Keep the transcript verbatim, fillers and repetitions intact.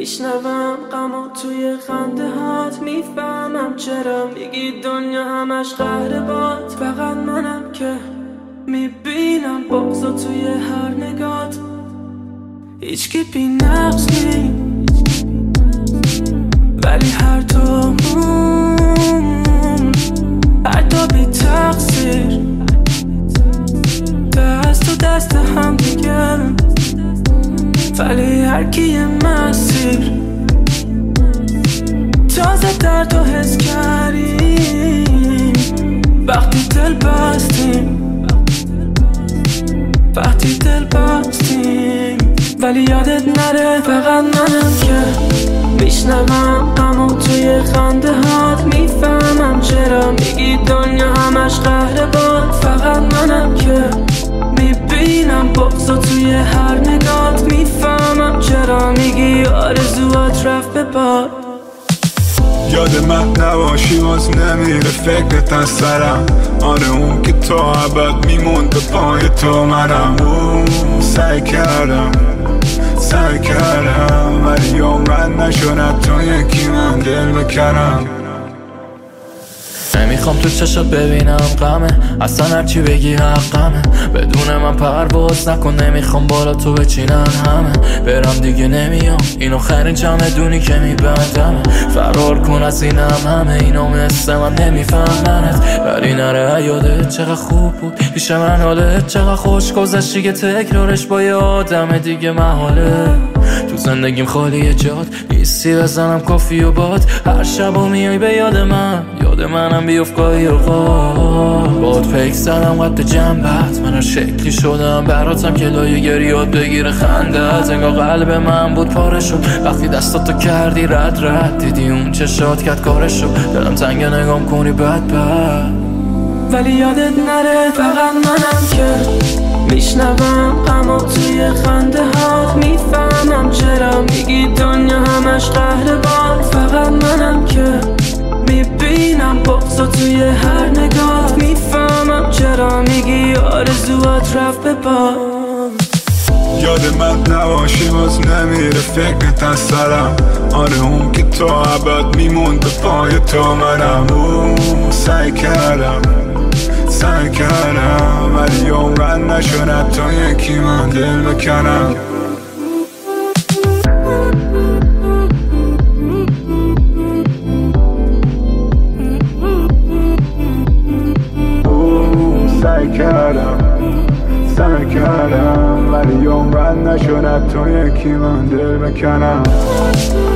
میشنوم غمو توی خنده هات، میفهمم چرا میگی دنیا همش قهر باد. فقط منم که میبینم بغضو توی هر نگات. هیچکی بی نقص نی، ولی هر تو هر تو بی تقصیر، دست تو دست هم دیگه، ولی هر کی یه مسیر. تازه در تو حس کردیم وقتی دل بستیم، وقتی دل بستیم. ولی یادت نره فقط منم که میشنوم غمو توی خنده هات، میفهمم چرا میگی دنیا همش قهر باد. فقط منم که میبینم بغضو توی هر نگات، میفهمم چرا میگی آرزوات رفت به باد. یاد من نباشی باز نمیره فکرت از سرم. آره اون که تا ابد میموند به پای تو منم. سعی کردم سعی کردم ولی عمرن نشد تو یکی من دل بکنم. نمیخوام تو چشات ببینم غمه، اصلا هرچی بگی حقمه. بدون من پرواز نکن، نمیخوام بالا تو بچینن همه. برم دیگه نمیام، اینو خرین چمدونی که میبندمه. فرار کن از اینم همه، اینو مثل من نمیفهمنت. ولی نره یادت چقدر خوب بود پیش من، حالت چقدر خوش گذشتی که تکرارش با یه آدم دیگه محاله. تو زندگیم خالی جات نیستی، بزنم کافی و باد. هر شب و میای به یاد من، یاد منم بیفت گاهی اوقات. باد پیک زدم قد جنبت، من هر شکلی شدم براتم که لایه گریات بگیره خندت. انگار قلب من بود پاره شد وقتی دستاتو کردی رد رد. دیدی اون چشات کرد کارشو، دلم تنگ نگام کنی بد بد. ولی یادت نره فقط منم که میشنوم غمو توی خنده هات، میفهمم چرا میگی دنیا همش قهر باد. فقط منم که میبینم بغضو توی هر نگات، میفهمم چرا میگی آرزوات رفت به باد. یاد من نباشی باز نمیره فکرت از سرم. آره اون که تا ابد میموند به پای تو منم. سعی کردم سعی کردم ولی عمرن نشد تو یکی من دل بکنم. سعی کردم سعی کردم ولی عمرن نشد تو یکی من دل بکنم.